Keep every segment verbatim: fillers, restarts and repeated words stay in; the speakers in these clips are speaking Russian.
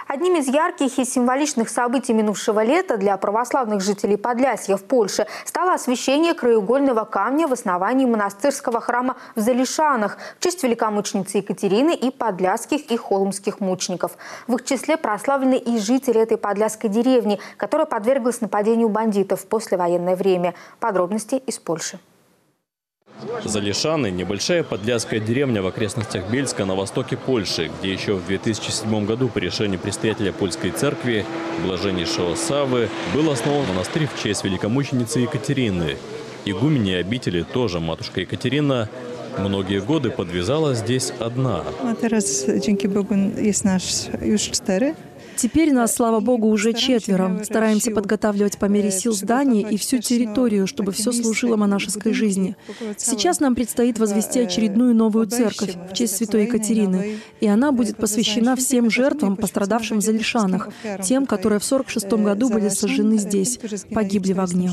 Одним из ярких и символичных событий минувшего лета для православных жителей Подлясья в Польше стало освящение краеугольного камня в основании монастырского храма в Залишанах в честь великомученицы Екатерины и подлясских и холмских мучеников. В их числе прославлены и жители этой подлясской деревни, которая подверглась нападению бандитов в послевоенное время. Подробности из Польши. Залишаны – небольшая подлясская деревня в окрестностях Бельска на востоке Польши, где еще в две тысячи седьмом году по решению предстоятеля польской церкви, блаженнейшего Саввы, был основан монастырь в честь великомученицы Екатерины. Игуменья обители, тоже матушка Екатерина, многие годы подвязала здесь одна. А teraz, dzięki Bogu, jest nas już cztery. Теперь нас, слава Богу, уже четверо. Стараемся подготавливать по мере сил здание и всю территорию, чтобы все служило монашеской жизни. Сейчас нам предстоит возвести очередную новую церковь в честь святой Екатерины. И она будет посвящена всем жертвам, пострадавшим в Залишанах, тем, которые в сорок шестом году были сожжены здесь, погибли в огне.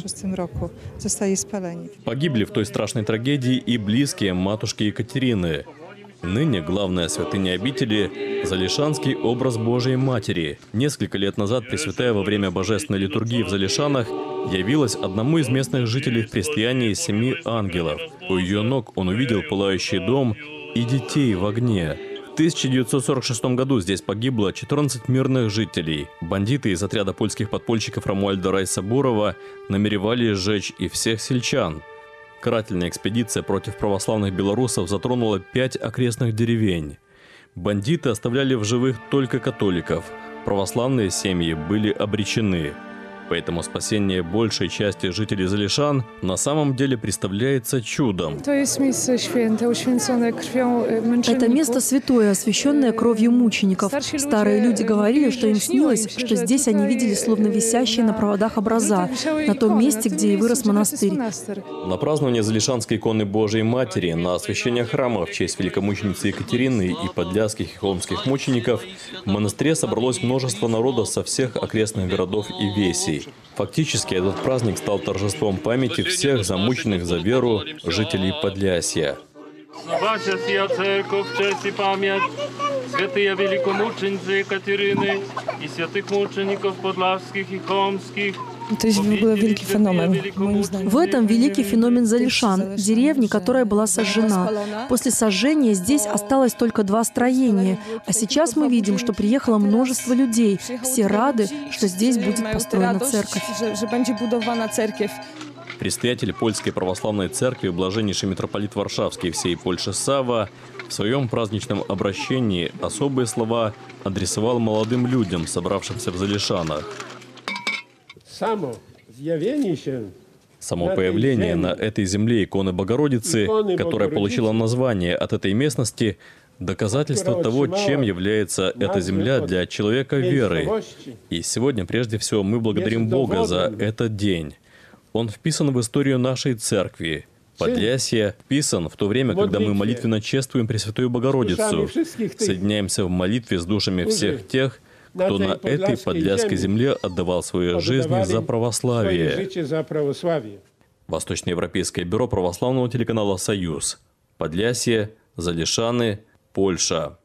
Погибли в той страшной трагедии и близкие матушки Екатерины. Ныне главная святыня обители – Залишанский образ Божией Матери. Несколько лет назад Пресвятая во время божественной литургии в Залишанах явилась одному из местных жителей в предстоянии семи ангелов. У ее ног он увидел пылающий дом и детей в огне. В тысяча девятьсот сорок шестом году здесь погибло четырнадцать мирных жителей. Бандиты из отряда польских подпольщиков Ромуальда Райса-Бурова намеревались сжечь и всех сельчан. Карательная экспедиция против православных белорусов затронула пять окрестных деревень. Бандиты оставляли в живых только католиков. Православные семьи были обречены. Поэтому спасение большей части жителей Залишан на самом деле представляется чудом. Это место святое, освященное кровью мучеников. Старые люди говорили, что им снилось, что здесь они видели словно висящие на проводах образа, на том месте, где и вырос монастырь. На празднование Залишанской иконы Божией Матери, на освящение храма в честь великомученицы Екатерины и подлясских и холмских мучеников в монастыре собралось множество народа со всех окрестных городов и весей. Фактически этот праздник стал торжеством памяти всех замученных за веру жителей Подлясья. Святые великомученицы Екатерины и святых мучеников подлясских и холмских. То есть был великий феномен. В этом великий феномен Залишан, деревни, которая была сожжена. После сожжения здесь осталось только два строения. А сейчас мы видим, что приехало множество людей. Все рады, что здесь будет построена церковь. Предстоятель Польской православной церкви, блаженнейший митрополит Варшавский всей Польши Савва, в своем праздничном обращении особые слова адресовал молодым людям, собравшимся в Залишанах. Само появление на этой земле иконы Богородицы, которая получила название от этой местности, доказательство того, чем является эта земля для человека веры. И сегодня, прежде всего, мы благодарим Бога за этот день. Он вписан в историю нашей церкви. Подлясье вписан в то время, когда мы молитвенно чествуем Пресвятую Богородицу, соединяемся в молитве с душами всех тех, кто на этой подлясской земле отдавал свою жизнь за православие. Восточноевропейское бюро православного телеканала «Союз». Подлясье, Залишаны, Польша.